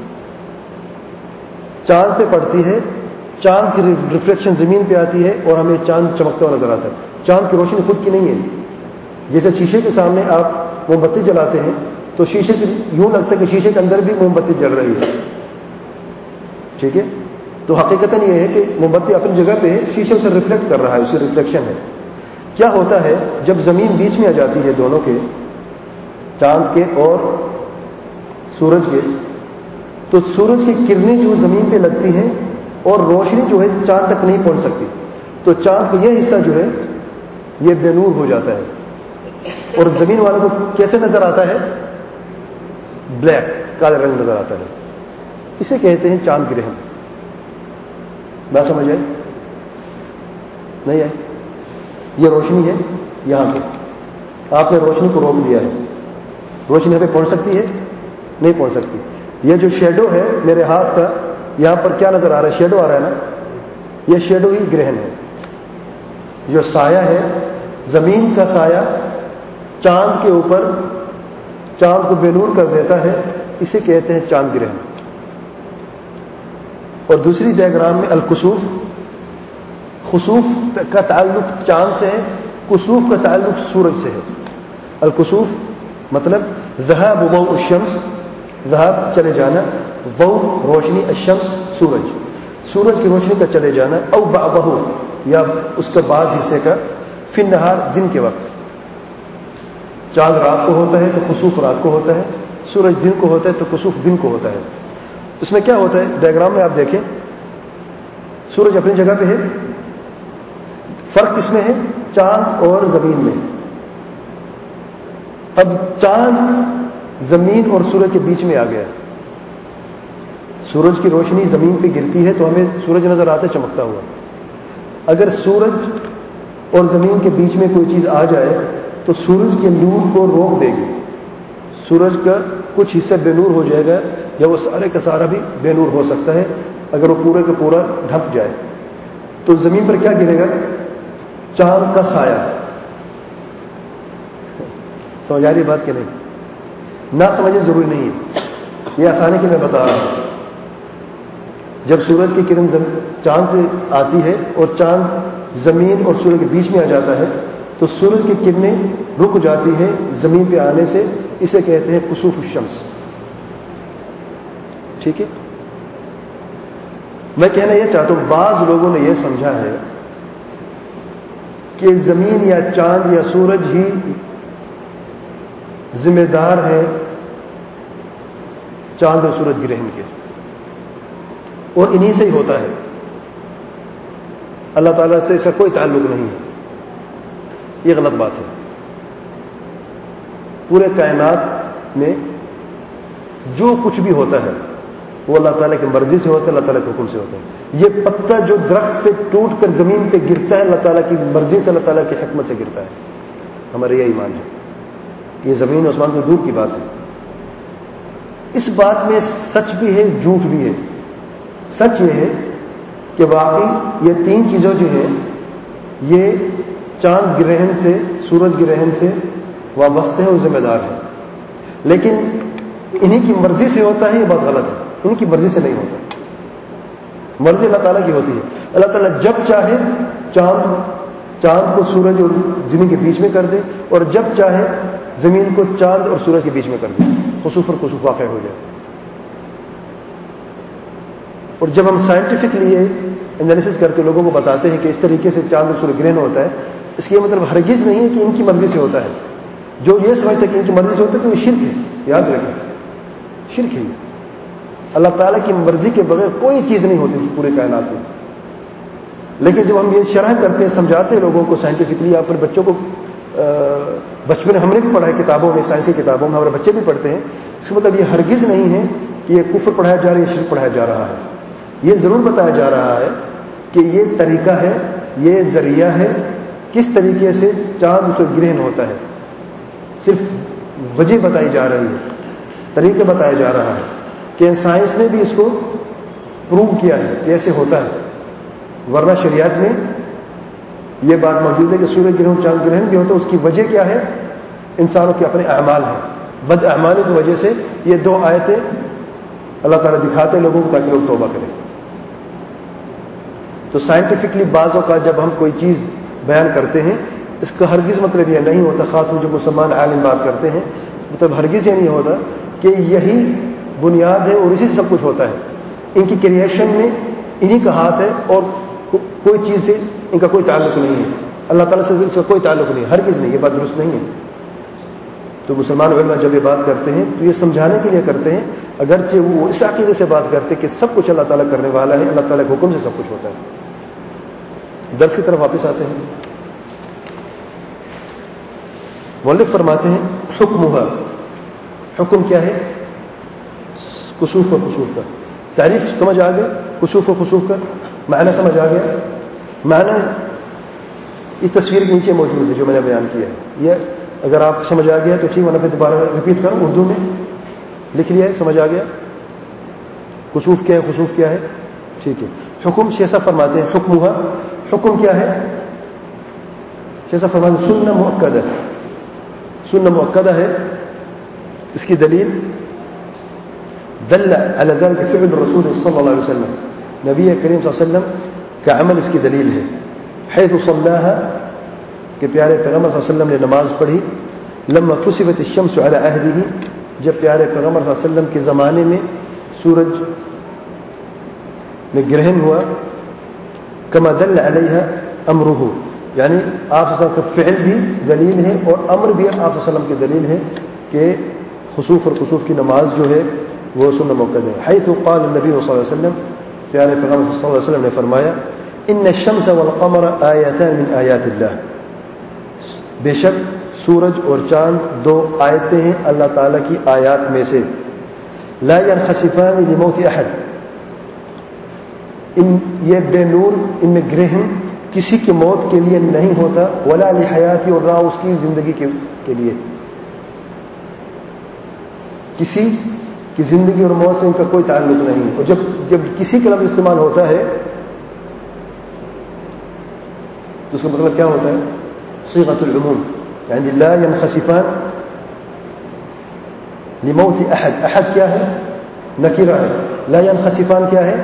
چاند پہ پڑتی ہے, چاند کی ریفلیکشن زمین پہ آتی ہے, اور ہمیں چاند چمکتا ہوا نظر آتا ہے. چاند کی روشنی خود کی نہیں ہے. جیسے شیشے کے سامنے آپ موم بتی جلاتے ہیں تو شیشے کی یوں لگتا ہے کہ شیشے کے اندر بھی موم بتی جل رہی ہے. ٹھیک ہے, تو حقیقتاً یہ ہے کہ موم بتی اپنی جگہ پہ ہے, شیشے سے ریفلیکٹ کر رہا ہے, اسی ریفلیکشن ہے. کیا ہوتا ہے جب زمین بیچ میں آ جاتی ہے دونوں کے, چاند کے اور سورج کے, تو سورج کی کرنیں جو زمین پہ لگتی ہیں اور روشنی جو ہے چاند تک نہیں پہنچ سکتی. تو چاند کا یہ حصہ جو ہے یہ بے نور ہو جاتا ہے, اور زمین والوں کو کیسے نظر آتا ہے؟ بلیک, کالے رنگ نظر آتا ہے. اسے کہتے ہیں چاند گرہن. بات سمجھ آئی نہیں آئی؟ یہ روشنی ہے یہاں پہ, آپ نے روشنی کو روک دیا ہے. روشنی یہاں پہ پہنچ سکتی ہے؟ نہیں پہنچ سکتی. یہ جو شیڈو ہے میرے ہاتھ کا, یہاں پر کیا نظر آ رہا ہے؟ شیڈو آ رہا ہے نا, یہ شیڈو ہی گرہن ہے. جو سایہ ہے, زمین کا سایہ چاند کے اوپر چاند کو بے نور کر دیتا ہے, اسے کہتے ہیں چاند گرہن. اور دوسری ڈائیگرام میں الکسوف, خسوف کا تعلق چاند سے ہے، کسوف کا تعلق سورج سے ہے. الکسوف مطلب ذہاب ضوء الشمس، ذہاب چلے جانا، ضوء روشنی، الشمس سورج، سورج کی روشنی کا چلے جانا، او بعضہ یا اس کا بعض حصے کا، فی النہار دن کے وقت. چاند رات کو ہوتا ہے تو خسوف رات کو ہوتا ہے، سورج دن کو ہوتا ہے تو کسوف دن کو ہوتا ہے. اس میں کیا ہوتا ہے ڈائیگرام میں آپ دیکھیں، سورج اپنی جگہ پہ ہے، فرق کس میں ہے؟ چاند اور زمین میں. اب چاند زمین اور سورج کے بیچ میں آ گیا. سورج کی روشنی زمین پہ گرتی ہے تو ہمیں سورج نظر آتا ہے چمکتا ہوا. اگر سورج اور زمین کے بیچ میں کوئی چیز آ جائے تو سورج کے نور کو روک دے گی. سورج کا کچھ حصہ بے نور ہو جائے گا، یا وہ سارے کا سارا بھی بے نور ہو سکتا ہے اگر وہ پورے کا پورا ڈھک جائے. تو زمین پر کیا گرے گا؟ چاند کا سایہ. سمجھ آ رہی بات کہ نہیں؟ نہ سمجھے ضروری نہیں ہے، یہ آسانی کی میں بتا رہا ہوں. جب سورج کی کرن چاند پہ آتی ہے اور چاند زمین اور سورج کے بیچ میں آ جاتا ہے تو سورج کی کرنیں رک جاتی ہیں زمین پہ آنے سے، اسے کہتے ہیں کسوف الشمس. ٹھیک ہے، میں کہنا یہ چاہتا ہوں بعض لوگوں نے یہ سمجھا ہے کہ زمین یا چاند یا سورج ہی ذمہ دار ہے چاند اور سورج گرہن کے، اور انہی سے ہی ہوتا ہے. اللہ تعالیٰ سے اس کا کوئی تعلق نہیں ہے. یہ غلط بات ہے. پورے کائنات میں جو کچھ بھی ہوتا ہے وہ اللہ تعالیٰ کی مرضی سے ہوتا ہے، اللہ تعالیٰ کے حکم سے ہوتا ہے. یہ پتا جو درخت سے ٹوٹ کر زمین پہ گرتا ہے اللہ تعالیٰ کی مرضی سے، اللہ تعالیٰ کی حکمت سے گرتا ہے. ہمارا یہ ایمان ہے. یہ زمین و آسمان کو دور کی بات ہے. اس بات میں سچ بھی ہے جھوٹ بھی ہے. سچ یہ ہے کہ واقعی یہ تین چیزیں جو ہیں یہ چاند گرہن سے، سورج گرہن سے وابستہ ہے اور ذمہ دار ہے، لیکن انہی کی مرضی سے ہوتا ہے. یہ بات غلط ہے. ان کی مرضی سے نہیں ہوتا. مرضی اللہ تعالیٰ کی ہوتی ہے. اللہ تعالیٰ جب چاہے چاند کو سورج اور زمین کے بیچ میں کر دے، اور جب چاہے زمین کو چاند اور سورج کے بیچ میں کر دے، خسوف اور کسوف واقع ہو جائے. اور جب ہم سائنٹیفکلی یہ انالیسس کر کے لوگوں کو بتاتے ہیں کہ اس طریقے سے چاند اور سورج گرہن ہوتا ہے، اس کا یہ مطلب ہرگز نہیں ہے کہ ان کی مرضی سے ہوتا ہے. جو یہ سمجھتا ہے کہ ان کی مرضی سے ہوتا ہے تو یہ شرک ہے. یاد رکھیں، شرک ہے. اللہ تعالیٰ کی مرضی کے بغیر کوئی چیز نہیں ہوتی پورے کائنات میں. لیکن جب ہم یہ شرح کرتے ہیں، سمجھاتے ہیں لوگوں کو سائنٹیفکلی، آپ اپنے بچوں کو بچپن ہم نے بھی پڑھا ہے کتابوں میں، سائنسی کتابوں میں ہمارے بچے بھی پڑھتے ہیں. اس کا مطلب یہ ہرگز نہیں ہے کہ یہ کفر پڑھایا جا رہا ہے، یہ شرک پڑھایا جا رہا ہے. یہ ضرور بتایا جا رہا ہے کہ یہ طریقہ ہے، یہ ذریعہ ہے کس طریقے سے چاند سے گرہن ہوتا ہے. صرف وجہ بتائی جا رہی ہے، طریقہ بتایا جا رہا ہے کہ سائنس نے بھی اس کو پروو کیا ہے کہ ایسے ہوتا ہے. ورنہ شریعت میں یہ بات موجود ہے کہ سورج گرہن چاند گرہن بھی ہوتا ہے. اس کی وجہ کیا ہے؟ انسانوں کے اپنے اعمال ہیں. بد اعمال کی وجہ سے یہ دو آیتیں اللہ تعالیٰ دکھاتے ہیں لوگوں کو تاکہ لوگ توبہ کریں. تو سائنٹیفکلی بعضوں کا جب ہم کوئی چیز بیان کرتے ہیں، اس کا ہرگز مطلب یہ نہیں ہوتا، خاص طور جو مسلمان عالم بات کرتے ہیں، مطلب ہرگز یہ نہیں ہوتا کہ یہی بنیاد ہے اور اسی سے سب کچھ ہوتا ہے. ان کی کریشن میں انہی کا ہاتھ ہے اور کوئی چیز سے ان کا کوئی تعلق نہیں ہے. اللہ تعالیٰ سے اس کا کوئی تعلق نہیں، ہرگز نہیں. یہ بات درست نہیں ہے. تو مسلمان علماء جب یہ بات کرتے ہیں تو یہ سمجھانے کے لیے کرتے ہیں، اگرچہ وہ اس عقیدے سے بات کرتے ہیں کہ سب کچھ اللہ تعالیٰ کرنے والا ہے، اللہ تعالیٰ کے حکم سے سب کچھ ہوتا ہے. درس کی طرف واپس آتے ہیں. مؤلف فرماتے ہیں حکمها، حکم کیا ہے؟ کسوف و خسوف کا. تعریف سمجھ آ گیا؟ کسوف و خسوف کا معنی سمجھ آ گیا؟ معنی یہ تصویر کے نیچے موجود ہے جو میں نے بیان کیا ہے. یہ اگر آپ سمجھ آ گیا تو ٹھیک، ورنہ پھر دوبارہ ریپیٹ کروں، اردو میں لکھ لیا ہے. سمجھ آ گیا کسوف کیا ہے، خسوف کیا ہے؟ ٹھیک ہے. حکم شیسا فرماتے ہیں حکمها، حکم کیا ہے؟ شیسا فرماتے ہیں سنہ مؤکدہ. سنہ مؤکدہ ہے. اس کی دلیل دل على ذلك فعل الرسول صلی اللہ علیہ وسلم، نبی کریم صلی اللہ علیہ وسلم کا عمل اس کی دلیل ہے. حيث صلاها کہ پیارے پیغمبر صلی اللہ علیہ وسلم نے نماز پڑھی لما كسفت الشمس على عهده جب پیارے پیغمبر صلی اللہ علیہ وسلم کے زمانے میں سورج میں گرہن ہوا كما دل عليها امره یعنی آپ صلی اللہ علیہ وسلم کا فعل بھی دلیل ہے اور امر بھی آپ صلی اللہ علیہ وسلم کی دلیل ہے کہ خسوف اور کسوف کی نماز جو ہے وہ سنت موقع ہے. حيث قال النبي صلی اللہ علیہ وسلم پیارے پیغمبر صلی اللہ علیہ وسلم نے فرمایا ان الشمس والقمر آیتان من آیات اللہ بے شک سورج اور چاند دو آیتیں ہیں اللہ تعالیٰ کی آیات میں سے لا ينخسفان لموت احد یہ بے نور ان میں گرہن کسی کی موت کے لیے نہیں ہوتا ولا لحیاتی اور نہ اس کی زندگی کے لیے کسی کی زندگی اور موت سے ان کا کوئی تعلق نہیں. اور جب کسی کا لفظ استعمال ہوتا ہے تو اس کا مطلب کیا ہوتا ہے صيغة العموم یعنی لا ينخسفان لموت احد. احد کیا ہے نکرہ ہے. لا ينخسفان کیا ہے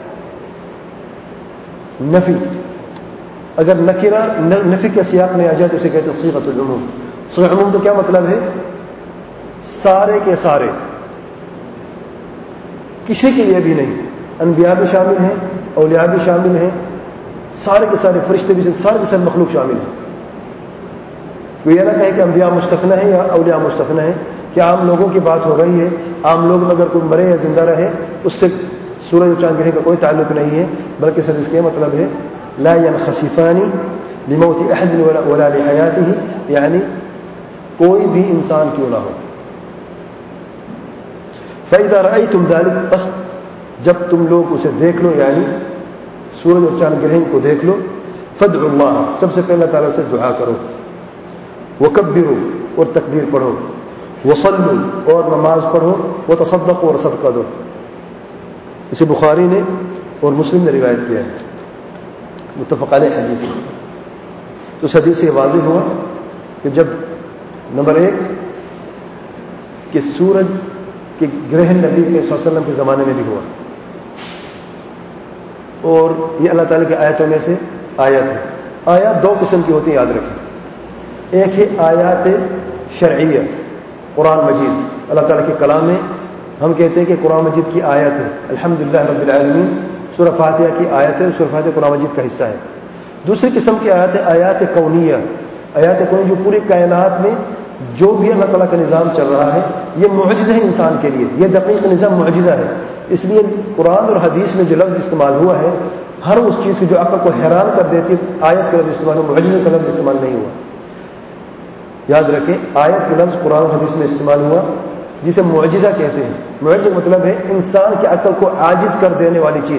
نفی. اگر نکرہ نفی کے سیاق میں آ جائے تو اسے کہتے ہیں صيغة العموم. صيغة العموم تو کیا مطلب ہے سارے کے سارے کسی کے لیے بھی نہیں. انبیاء بھی شامل ہیں اولیاء بھی شامل ہیں سارے کے سارے فرشتے بھی سارے کے سارے مخلوق شامل ہیں. کوئی یہ نہ کہے کہ انبیاء مستثنی ہیں یا اولیاء مستثنی ہیں کہ عام لوگوں کی بات ہو رہی ہے. عام لوگ میں اگر کوئی مرے یا زندہ رہے اس سے سورج اور چاند گرہن کا کوئی تعلق نہیں ہے بلکہ صرف اس کا مطلب ہے لا ينخسفان لموت احد ولا لحیاته یعنی کوئی بھی انسان کیوں نہ ہو. فَإِذَا رَأَيْتُمْ ذَلِكَ بس جب تم لوگ اسے دیکھ لو یعنی سورج اور چاند گرہن کو دیکھ لو فَادْعُوا اللَّهَ سب سے پہلے تعالیٰ سے دعا کرو وَكَبِّرُوا اور تکبیر پڑھو وَصَلُّوا اور نماز پڑھو وَتَصَدَّقُوا اور صدقہ دو. اسے بخاری نے اور مسلم نے روایت کیا ہے متفق علیہ حدیث. تو اس حدیث سے واضح ہوا کہ جب نمبر ایک کہ سورج کہ گرہن نبی کے صلی اللہ علیہ وسلم کے زمانے میں بھی ہوا اور یہ اللہ تعالیٰ کی آیتوں میں سے آیت ہے. آیات دو قسم کی ہوتی ہیں یاد رکھیں. ایک ہے آیات شرعیہ قرآن مجید اللہ تعالیٰ کے کلام میں ہم کہتے ہیں کہ قرآن مجید کی آیت ہے الحمدللہ رب العالمین سورہ فاتحہ کی آیت ہے سورہ فاتحہ قرآن مجید کا حصہ ہے. دوسری قسم کی آیت ہے آیات کونیہ. آیات کونیہ جو پوری کائنات میں جو بھی اللہ تعالیٰ کا نظام چل رہا ہے یہ معجزہ ہے انسان کے لیے. یہ دقیق نظام معجزہ ہے. اس لیے قرآن اور حدیث میں جو لفظ استعمال ہوا ہے ہر اس چیز کی جو عقل کو حیران کر دیتی ہے آیت کا لفظ استعمال ہوا معجزہ کا لفظ استعمال نہیں ہوا. یاد رکھیں آیت کا لفظ قرآن اور حدیث میں استعمال ہوا جسے معجزہ کہتے ہیں. معجزہ کا مطلب ہے انسان کی عقل کو عاجز کر دینے والی چیز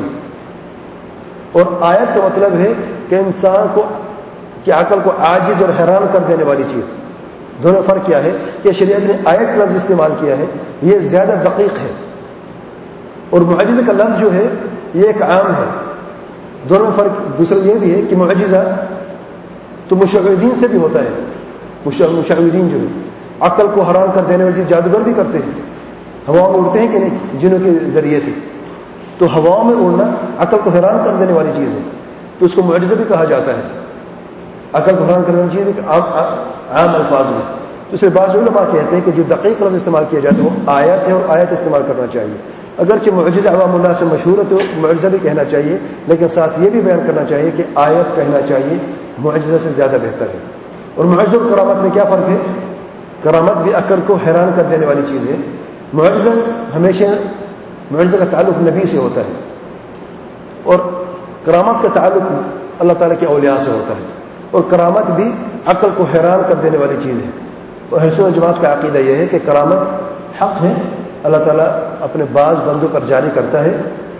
اور آیت کا مطلب ہے کہ انسان کی عقل کو عاجز اور حیران کر دینے والی چیز. دونوں فرق کیا ہے کہ شریعت نے آیت کا لفظ استعمال کیا ہے یہ زیادہ دقیق ہے اور معجزہ کا لفظ جو ہے یہ ایک عام ہے. دونوں فرق دوسرا یہ بھی ہے کہ معجزہ تو مشعوذین سے بھی ہوتا ہے. مشعوذین جو ہے عقل کو حیران کر دینے والی چیز جادوگر بھی کرتے ہیں. ہوا میں اڑتے ہیں کہ نہیں جنوں کے ذریعے سے تو ہوا میں اڑنا عقل کو حیران کر دینے والی چیز ہے تو اس کو معجزہ بھی کہا جاتا ہے. عقل کو حیران کرنے والی چیز عام الفاظ میں. دوسرے بعض علماء کہتے ہیں کہ جو دقیق لفظ استعمال کیا جاتا ہے وہ آیت ہے اور آیت استعمال کرنا چاہیے. اگرچہ معجزہ عوام اللہ سے مشہور ہے تو معجزہ بھی کہنا چاہیے لیکن ساتھ یہ بھی بیان کرنا چاہیے کہ آیت کہنا چاہیے معجزہ سے زیادہ بہتر ہے. اور معجزہ اور کرامت میں کیا فرق ہے؟ کرامت بھی عقل کو حیران کر دینے والی چیز ہے. معجزہ ہمیشہ معجزہ کا تعلق نبی سے ہوتا ہے اور کرامت کا تعلق اللہ تعالیٰ کے اولیاء سے ہوتا ہے اور کرامت بھی عقل کو حیران کر دینے والی چیز ہے. اور اہل سنت جماعت کا عقیدہ یہ ہے کہ کرامت حق ہے اللہ تعالیٰ اپنے بعض بندوں پر جاری کرتا ہے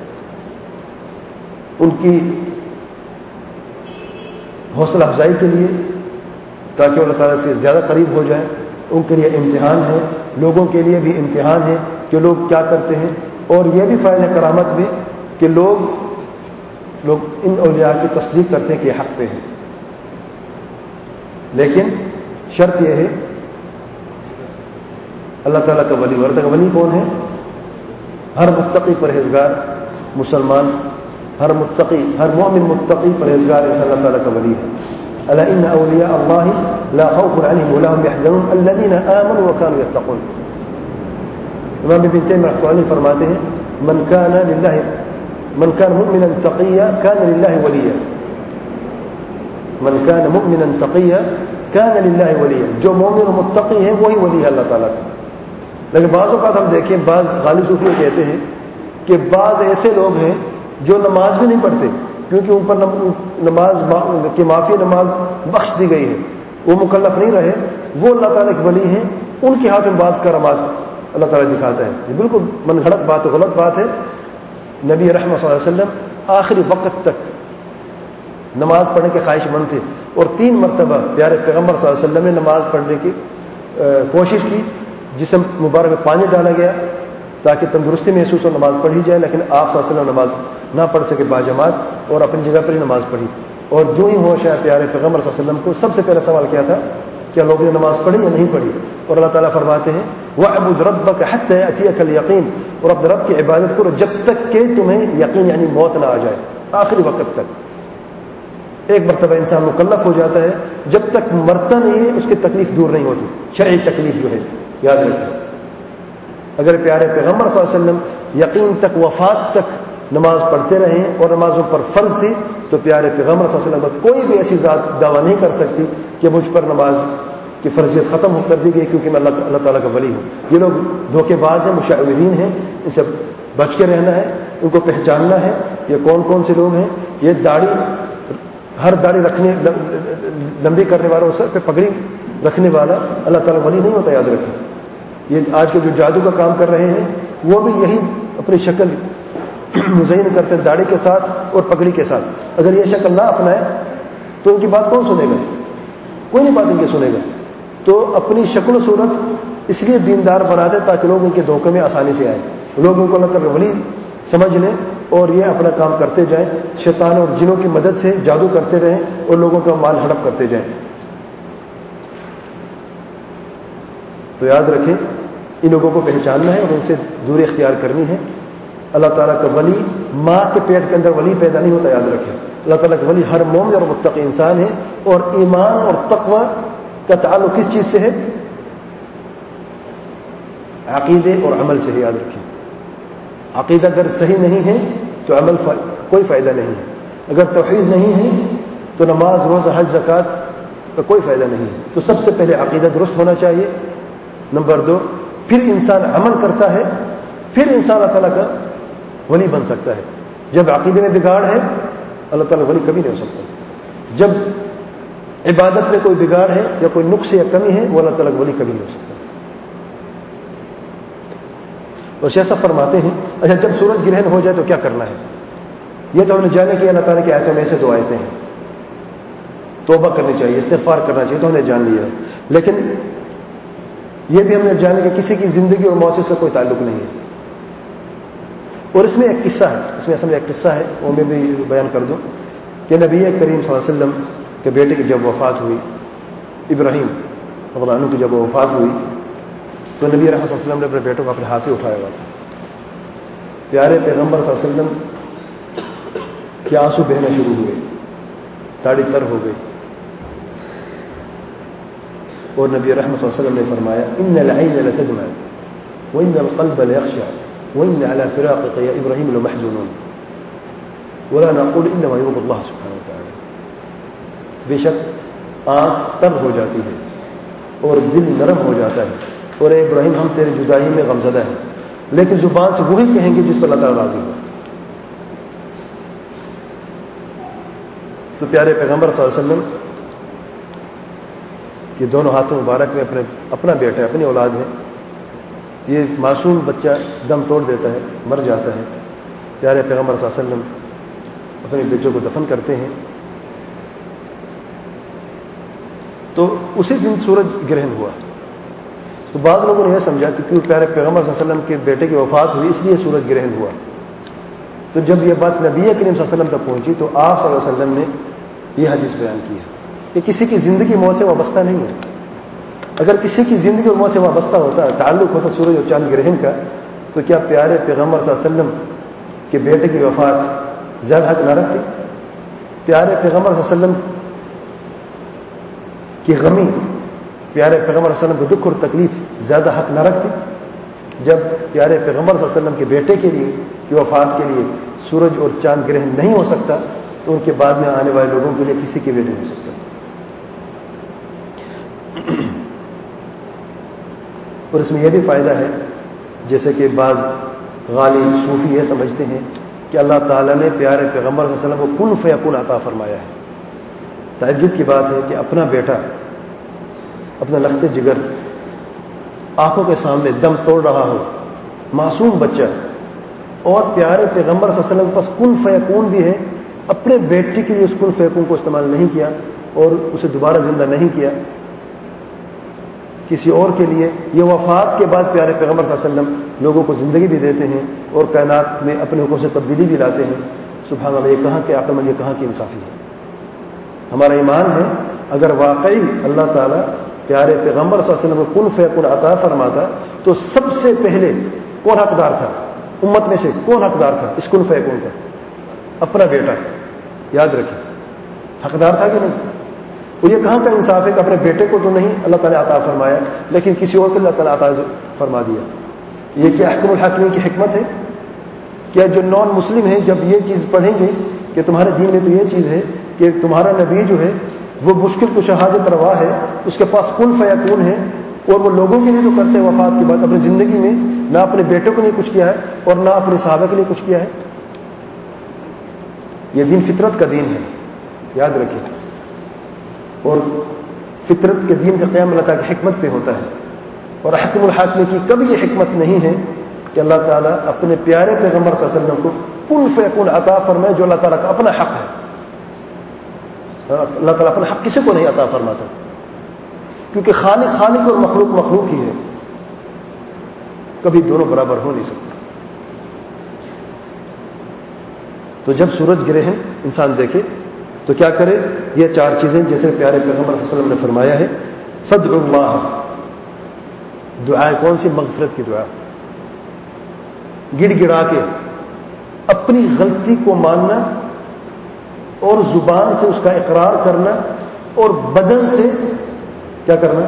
ان کی حوصلہ افزائی کے لیے تاکہ اللہ تعالیٰ سے زیادہ قریب ہو جائیں. ان کے لیے امتحان ہے لوگوں کے لیے بھی امتحان ہے کہ لوگ کیا کرتے ہیں اور یہ بھی فائدہ کرامت میں کہ لوگ ان اولیاء کی تصدیق کرتے ہیں کہ یہ حق پہ ہیں. لیکن شرط یہ ہے اللہ تعالیٰ کا ولی. ولی کون ہے؟ ہر متقی پرہیزگار مسلمان ہر متقی، ہر مومن متقی پرہیزگار انسان اللہ تعالیٰ کا ولی ہے. الا ان اولیاء اللہ لا خوف علیہم ولا هم يحزنون الذین آمنوا وكانوا يتقون. امام ابن تیمیہ رحمۃ اللہ علیہ فرماتے ہیں من كان مؤمنا تقيا كان لله وليا. من كان مؤمنا تقيا كان لله وليا. جو مومن و متقی ہے وہی ولی ہے اللہ تعالیٰ کا. لیکن بعض اوقات ہم دیکھیں بعض غالی صوفی کہتے ہیں کہ بعض ایسے لوگ ہیں جو نماز بھی نہیں پڑھتے کیونکہ ان پر نماز کی معافی نماز بخش دی گئی ہے، وہ مکلف نہیں رہے، وہ اللہ تعالیٰ کے ولی ہیں. ان کے ہاتھ میں بعض کرامات اللہ تعالیٰ دکھاتا ہے. یہ بالکل من گھڑت بات ہے، غلط بات ہے. نبی رحمت صلی اللہ علیہ وسلم آخری وقت تک نماز پڑھنے کے خواہش مند تھے اور 3 مرتبہ پیارے پیغمبر صلی اللہ علیہ وسلم نے نماز پڑھنے کی کوشش کی. جسم مبارک میں پانی ڈالا گیا تاکہ تندرستی محسوس ہو، نماز پڑھی جائے، لیکن آپ صلی اللہ علیہ وسلم نماز نہ پڑھ سکے باجماعت اور اپنی جگہ پر ہی نماز پڑھی. اور جو ہی ہوش ہے پیارے پیغمبر صلی اللہ علیہ وسلم کو سب سے پہلا سوال کیا تھا، کیا لوگوں نے نماز پڑھی یا نہیں پڑھی؟ اور اللہ تعالیٰ فرماتے ہیں وَاعْبُدْ رَبَّكَ حَتَّى يَأْتِيَكَ الْيَقِينُ. اور اپنے رب کی عبادت کرو جب تک کہ تمہیں یقین یعنی موت نہ آ جائے. آخری وقت تک ایک مرتبہ انسان مکلف ہو جاتا ہے، جب تک مرتا نہیں ہے اس کی تکلیف دور نہیں ہوتی، شرعی تکلیف جو ہے. یاد رکھیں اگر پیارے پیغمبر صلی اللہ علیہ وسلم یقین تک وفات تک نماز پڑھتے رہے اور نمازوں پر فرض تھی تو پیارے پیغمبر صلی اللہ علیہ وسلم کوئی بھی ایسی ذات دعویٰ نہیں کر سکتی کہ مجھ پر نماز کی فرضیت ختم کر دی گئی کیونکہ میں اللہ تعالیٰ کا ولی ہوں. یہ لوگ دھوکے باز ہیں، مشعوذین ہیں، ان سے بچ کے رہنا ہے. ان کو پہچاننا ہے یہ کون کون سے لوگ ہیں. یہ داڑھی، ہر داڑھی رکھنے لمبی کرنے والا اور سر پہ پگڑی رکھنے والا اللہ تعالیٰ ولی نہیں ہوتا. یاد رکھیں یہ آج کے جو جادو کا کام کر رہے ہیں وہ بھی یہی اپنی شکل مزین کرتے ہیں داڑھی کے ساتھ اور پگڑی کے ساتھ. اگر یہ شکل نہ اپنائے تو ان کی بات کون سنے گا؟ کوئی نہیں بات ان کی سنے گا. تو اپنی شکل و صورت اس لیے دیندار بناتے تاکہ لوگ ان کے دھوکے میں آسانی سے آئیں، لوگ ان کو اللہ تعالیٰ ولی سمجھ لیں اور یہ اپنا کام کرتے جائیں، شیطان اور جنوں کی مدد سے جادو کرتے رہیں اور لوگوں کا مال ہڑپ کرتے جائیں. تو یاد رکھیں ان لوگوں کو پہچاننا ہے اور ان سے دوری اختیار کرنی ہے. اللہ تعالیٰ کا ولی ماں کے پیٹ کے اندر ولی پیدا نہیں ہوتا. یاد رکھیں اللہ تعالیٰ کا ولی ہر مومن اور متقی انسان ہے. اور ایمان اور تقوی کا تعلق کس چیز سے ہے؟ عقیدے اور عمل سے ہے. یاد رکھیں عقیدہ اگر صحیح نہیں ہے تو عمل کوئی فائدہ نہیں ہے. اگر توحید نہیں ہے تو نماز روزہ حج زکوٰۃ کا کوئی فائدہ نہیں ہے. تو سب سے پہلے عقیدہ درست ہونا چاہیے. نمبر 2 پھر انسان عمل کرتا ہے، پھر انسان اللہ تعالیٰ کا ولی بن سکتا ہے. جب عقیدے میں بگاڑ ہے اللہ تعالیٰ ولی کبھی نہیں ہو سکتا. جب عبادت میں کوئی بگاڑ ہے یا کوئی نقص یا کمی ہے وہ اللہ تعالیٰ کا ولی کبھی نہیں ہو سکتا. اور شیخ صاحب فرماتے ہیں اچھا جب سورج گرہن ہو جائے تو کیا کرنا ہے؟ یہ تو ہم نے جانے کہ اللہ تعالیٰ کی آیتوں میں سے 2 آیتیں ہیں. توبہ کرنی چاہیے، استغفار کرنا چاہیے، تو ہم نے جان لیا ہے. لیکن یہ بھی ہم نے جانا کہ کسی کی زندگی اور موت سے کوئی تعلق نہیں ہے. اور اس میں ایک قصہ ہے، اس میں اصل میں ایک قصہ ہے وہ میں بھی بیان کر دوں کہ نبی کریم صلی اللہ علیہ وسلم کے بیٹے کی جب وفات ہوئی، ابراہیم رضی اللہ عنہ کی جب وفات ہوئی تو نبی رحمت صلی اللہ علیہ وسلم نے اپنے بیٹوں کو اپنے ہاتھ میں اٹھایا ہوا تھا. پیارے پیغمبر صلی اللہ علیہ وسلم کے آنسو بہنا شروع ہوئے، داڑھی تر ہو گئی. اور نبی رحمت صلی اللہ علیہ وسلم نے فرمایا ان العین لتدمع وان القلب ليخشع وان على فراقك يا ابراهيم لمحزونون ولا نقول انما يرضى الله سبحانه وتعالى. بے شک آنکھ تر ہو جاتی ہے اور دل نرم ہو جاتا ہے اور اے ابراہیم ہم تیری جدائی میں غمزدہ ہیں، لیکن زبان سے وہی کہیں گے جس پر اللہ تعالیٰ راضی ہو. تو پیارے پیغمبر صلی اللہ علیہ وسلم کہ دونوں ہاتھوں مبارک میں اپنا بیٹا ہے، اپنی اولاد ہے. یہ معصوم بچہ دم توڑ دیتا ہے، مر جاتا ہے. پیارے پیغمبر صلی اللہ علیہ وسلم اپنے بیٹوں کو دفن کرتے ہیں. تو اسی دن سورج گرہن ہوا. تو بعض لوگوں نے یہ سمجھا کہ کیوں پیارے پیغمبر صلی اللہ علیہ وسلم کے بیٹے کی وفات ہوئی اس لیے سورج گرہن ہوا. تو جب یہ بات نبی کریم صلی اللہ علیہ وسلم تک پہنچی تو آپ صلی اللہ علیہ وسلم نے یہ حدیث بیان کی ہے کہ کسی کی زندگی موت سے وابستہ نہیں ہے. اگر کسی کی زندگی اور موت سے وابستہ ہوتا ہے، تعلق ہوتا سورج اور چاند گرہن کا، تو کیا پیارے پیغمبر صلی اللہ علیہ وسلم کے بیٹے کی وفات زیادہ حق نہ رکھتی؟ پیارے پیغمبر صلی اللہ علیہ وسلم کی غمی، پیارے پیغمبر صلی اللہ علیہ وسلم کو دکھ اور تکلیف زیادہ حق نہ رکھتی؟ جب پیارے پیغمبر صلی اللہ علیہ وسلم کے بیٹے کے لیے کی وفات کے لیے سورج اور چاند گرہن نہیں ہو سکتا، تو ان کے بعد میں آنے والے لوگوں کے لیے کسی کے لیے نہیں ہو سکتا۔ اور اس میں یہ بھی فائدہ ہے، جیسے کہ بعض غالی صوفی یہ سمجھتے ہیں کہ اللہ تعالیٰ نے پیارے پیغمبر صلی اللہ علیہ وسلم کو کن فیکون عطا فرمایا ہے۔ تعجب کی بات ہے کہ اپنا بیٹا، اپنا لخت جگر آنکھوں کے سامنے دم توڑ رہا ہو، معصوم بچہ، اور پیارے پیغمبر صلی اللہ علیہ وسلم کے پاس کن فیکون بھی ہے، اپنے بیٹی کے لیے اس کن فیکون کو استعمال نہیں کیا اور اسے دوبارہ زندہ نہیں کیا، کسی اور کے لیے۔ یہ وفات کے بعد پیارے پیغمبر صلی اللہ علیہ وسلم لوگوں کو زندگی بھی دیتے ہیں اور کائنات میں اپنے حکم سے تبدیلی بھی لاتے ہیں۔ سبحان اللہ، یہ کہاں کے عقل مند، یہ کہاں کی انصافی ہے۔ ہمارا ایمان ہے اگر واقعی اللہ تعالیٰ پیارے پیغمبر صلی اللہ علیہ وسلم کو کن فیکون عطا فرماتا تو سب سے پہلے کون حقدار تھا؟ امت میں سے کون حقدار تھا اس کن فیکون کا؟ اپنا بیٹا۔ یاد رکھیں، حقدار تھا کہ نہیں؟ اور یہ کہاں کا انصاف ہے کہ اپنے بیٹے کو تو نہیں اللہ تعالیٰ عطا فرمایا، لیکن کسی اور کو اللہ تعالیٰ عطا فرما دیا۔ یہ کیا احکم الحاکمین کی حکمت ہے؟ کیا جو نان مسلم ہیں جب یہ چیز پڑھیں گے کہ تمہارے دین میں تو یہ چیز ہے کہ تمہارا نبی جو ہے وہ مشکل کو شہادت روا ہے، اس کے پاس کن فیکون ہے، اور وہ لوگوں کے لیے تو کرتے ہیں وفات کے بعد، اپنی زندگی میں نہ اپنے بیٹوں کے لیے کچھ کیا ہے اور نہ اپنے صحابہ کے لیے کچھ کیا ہے۔ یہ دین فطرت کا دین ہے، یاد رکھیں۔ اور فطرت کے دین کا قیام اللہ تعالیٰ کی حکمت پہ ہوتا ہے، اور حکم الحاکم کی کبھی یہ حکمت نہیں ہے کہ اللہ تعالیٰ اپنے پیارے پیغمبر صلی اللہ علیہ وسلم کو کن فیکون عطا فرمائے، جو اللہ تعالیٰ کا اپنا حق ہے۔ اللہ تعالیٰ اپنا حق کسی کو نہیں عطا فرماتا، کیونکہ خالق خالق اور مخلوق مخلوق ہی ہے، کبھی دونوں برابر ہو نہیں سکتے۔ تو جب سورج گرے ہیں انسان دیکھے تو کیا کرے؟ یہ چار چیزیں جیسے پیارے پیغمبر صلی اللہ علیہ وسلم نے فرمایا ہے، فادعوا اللہ، دعا کون سی؟ مغفرت کی دعا، گڑ گڑا کے اپنی غلطی کو ماننا اور زبان سے اس کا اقرار کرنا اور بدن سے کیا کرنا؟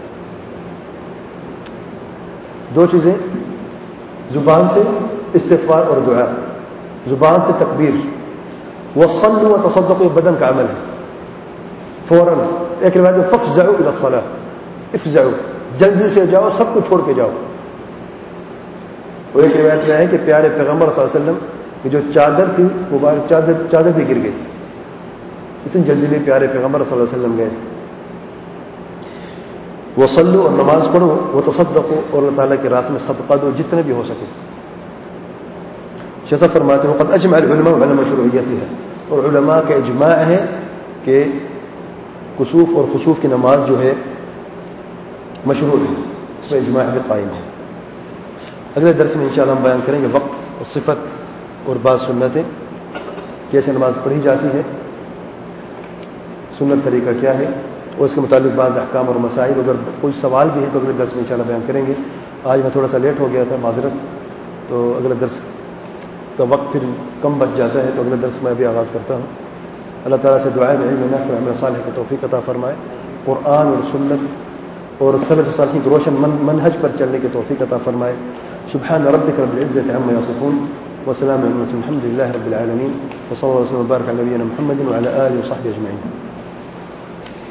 دو چیزیں، زبان سے استغفار اور دعا، زبان سے تکبیر، وصلوا وتصدقوا، بدن کا عمل ہے۔ فوراً ایک روایت میں فافزعوا الى الصلاة، افزعوا، جلدی سے جاؤ، سب کو چھوڑ کے جاؤ۔ اور ایک روایت میں ہے کہ پیارے پیغمبر صلی اللہ علیہ وسلم کی جو چادر تھی مبارک چادر بھی گر گئی، اتنی جلدی میں پیارے پیغمبر صلی اللہ علیہ وسلم گئے۔ وصلوا، اور نماز پڑھو، وتصدقوا، اور اللہ تعالیٰ کے راستے میں صدقہ دو جتنے بھی ہو سکے۔ شیخ صاحب فرماتے ہیں قد اجمع العلماء على مشروعیتها، اور علماء کا اجماع ہے کہ کسوف اور خسوف کی نماز جو ہے مشروع ہے، اس میں اجماع بھی قائم ہے۔ اگلے درس میں انشاءاللہ ہم بیان کریں گے وقت اور صفت اور بعض سنتیں، کیسے نماز پڑھی جاتی ہے، سنت طریقہ کیا ہے، اور اس کے متعلق بعض احکام اور مسائل۔ اگر کوئی سوال بھی ہے تو اگلے درس میں انشاءاللہ بیان کریں گے۔ آج میں تھوڑا سا لیٹ ہو گیا تھا، معذرت، تو اگلے درس کا وقت پھر کم بچ جاتا ہے، تو اگلے درس میں بھی آغاز کرتا ہوں۔ اللہ تعالیٰ سے دعا ہے علم نافع عمل صالح کی توفیق عطا فرمائے، قرآن اور سنت اور سلف صالحین کے روشن منہج پر چلنے کی توفیق عطا فرمائے۔ سبحان ربک رب العزة عما یصفون وسلام علی المرسلین، الحمد للہ رب العالمین، وصلی اللہ وسلم وبارک علی نبینا محمد وعلی آلہ وصحبہ اجمعین۔